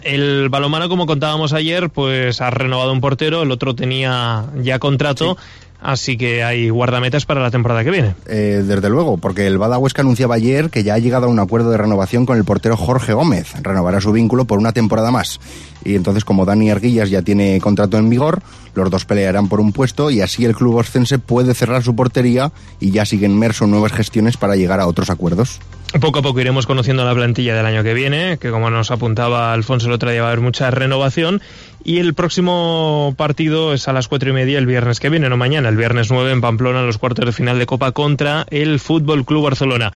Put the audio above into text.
El balonmano, como contábamos ayer, pues ha renovado un portero, el otro tenía ya contrato. Sí. Así que hay guardametas para la temporada que viene. Desde luego, porque el Bada Huesca anunciaba ayer que ya ha llegado a un acuerdo de renovación con el portero Jorge Gómez. Renovará su vínculo por una temporada más. Y entonces, como Dani Arguillas ya tiene contrato en vigor, los dos pelearán por un puesto y así el club oscense puede cerrar su portería y ya sigue inmerso en nuevas gestiones para llegar a otros acuerdos. Poco a poco iremos conociendo la plantilla del año que viene, que como nos apuntaba Alfonso el otro día va a haber mucha renovación, y el próximo partido es a las 4:30 el viernes que viene, no mañana, el viernes 9 en Pamplona, en los cuartos de final de Copa contra el Fútbol Club Barcelona.